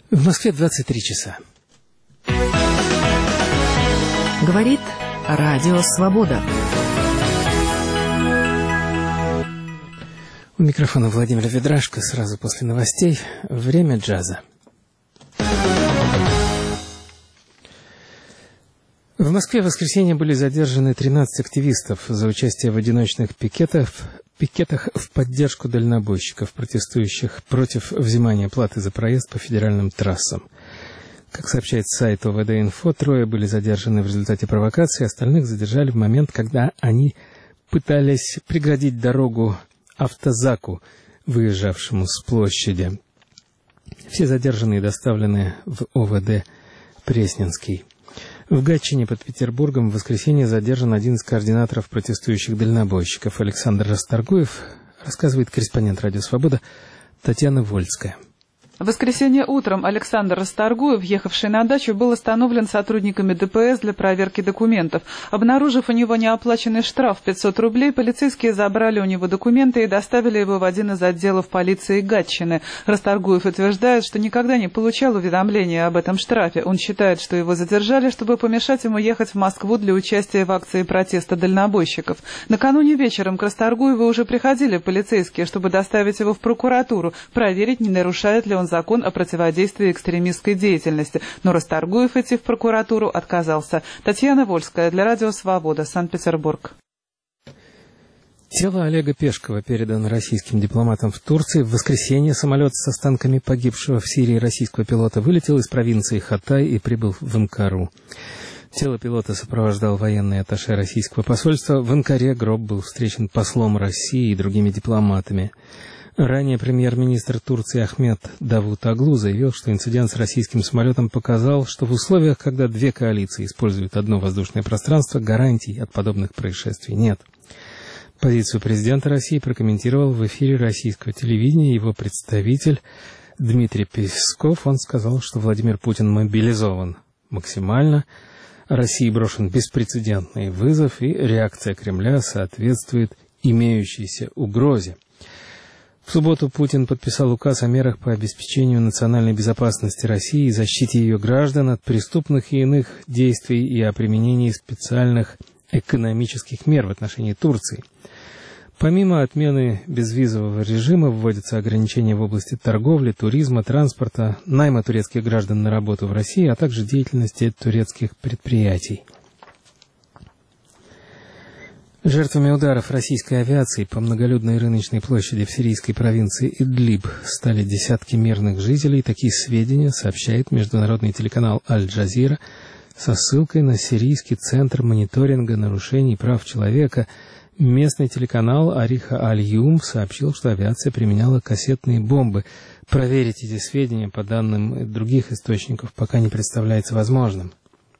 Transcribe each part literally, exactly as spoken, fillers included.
В Москве двадцать три часа. Говорит Радио Свобода. У микрофона Владимир Ведрашко. Сразу после новостей. Время джаза. В Москве в воскресенье были задержаны тринадцать активистов за участие в одиночных пикетах, пикетах в поддержку дальнобойщиков, протестующих против взимания платы за проезд по федеральным трассам. Как сообщает сайт О В Д Инфо, трое были задержаны в результате провокации, остальных задержали в момент, когда они пытались преградить дорогу автозаку, выезжавшему с площади. Все задержанные доставлены в О В Д Пресненский. В Гатчине под Петербургом в воскресенье задержан один из координаторов протестующих дальнобойщиков Александр Расторгуев, рассказывает корреспондент Радио Свобода Татьяна Вольская. В воскресенье утром Александр Расторгуев, ехавший на дачу, был остановлен сотрудниками Дэ Пэ Эс для проверки документов. Обнаружив у него неоплаченный штраф в пятьсот рублей, полицейские забрали у него документы и доставили его в один из отделов полиции Гатчины. Расторгуев утверждает, что никогда не получал уведомления об этом штрафе. Он считает, что его задержали, чтобы помешать ему ехать в Москву для участия в акции протеста дальнобойщиков. Накануне вечером к Расторгуеву уже приходили полицейские, чтобы доставить его в прокуратуру, проверить, не нарушает ли он закон о противодействии экстремистской деятельности, но Расторгуев идти в прокуратуру отказался. Татьяна Вольская для Радио Свобода, Санкт-Петербург. Тело Олега Пешкова передано российским дипломатам в Турции. В воскресенье самолет с останками погибшего в Сирии российского пилота вылетел из провинции Хатай и прибыл в Анкару. Тело пилота сопровождал военный атташе российского посольства. В Анкаре гроб был встречен послом России и другими дипломатами. Ранее премьер-министр Турции Ахмед Давутоглу заявил, что инцидент с российским самолетом показал, что в условиях, когда две коалиции используют одно воздушное пространство, гарантий от подобных происшествий нет. Позицию президента России прокомментировал в эфире российского телевидения его представитель Дмитрий Песков. Он сказал, что Владимир Путин мобилизован максимально, России брошен беспрецедентный вызов, и реакция Кремля соответствует имеющейся угрозе. В субботу Путин подписал указ о мерах по обеспечению национальной безопасности России и защите ее граждан от преступных и иных действий и о применении специальных экономических мер в отношении Турции. Помимо отмены безвизового режима вводятся ограничения в области торговли, туризма, транспорта, найма турецких граждан на работу в России, а также деятельности турецких предприятий. Жертвами ударов российской авиации по многолюдной рыночной площади в сирийской провинции Идлиб стали десятки мирных жителей. Такие сведения сообщает международный телеканал Аль-Джазира со ссылкой на Сирийский центр мониторинга нарушений прав человека. Местный телеканал Ариха Аль-Юм сообщил, что авиация применяла кассетные бомбы. Проверить эти сведения по данным других источников пока не представляется возможным.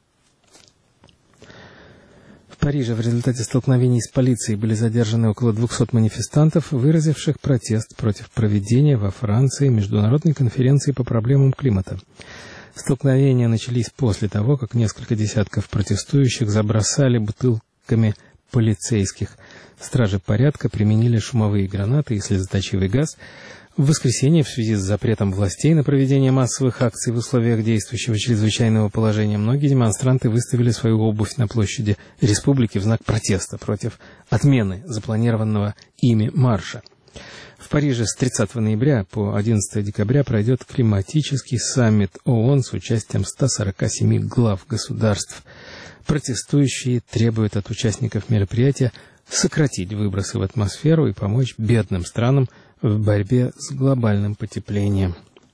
В Париже в результате столкновений с полицией были задержаны около двухсот манифестантов, выразивших протест против проведения во Франции международной конференции по проблемам климата. Столкновения начались после того, как несколько десятков протестующих забросали бутылками полицейских. Стражи порядка применили шумовые гранаты и слезоточивый газ. В воскресенье в связи с запретом властей на проведение массовых акций в условиях действующего чрезвычайного положения многие демонстранты выставили свою обувь на площади республики в знак протеста против отмены запланированного ими марша. В Париже с тридцатого ноября по одиннадцатого декабря пройдет климатический саммит ООН с участием ста сорока семи глав государств. Протестующие требуют от участников мероприятия сократить выбросы в атмосферу и помочь бедным странам в борьбе с глобальным потеплением.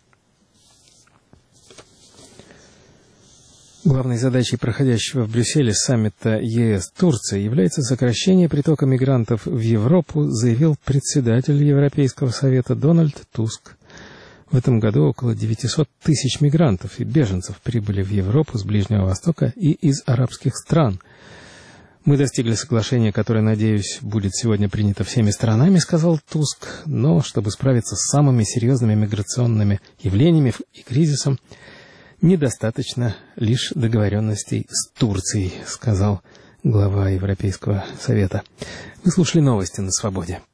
Главной задачей проходящего в Брюсселе саммита Е Эс-Турция является сокращение притока мигрантов в Европу, заявил председатель Европейского совета Дональд Туск. В этом году около девятисот тысяч мигрантов и беженцев прибыли в Европу с Ближнего Востока и из арабских стран. «Мы достигли соглашения, которое, надеюсь, будет сегодня принято всеми сторонами», — сказал Туск, «но чтобы справиться с самыми серьезными миграционными явлениями и кризисом, недостаточно лишь договоренностей с Турцией», — сказал глава Европейского совета. Вы слушали новости на Свободе.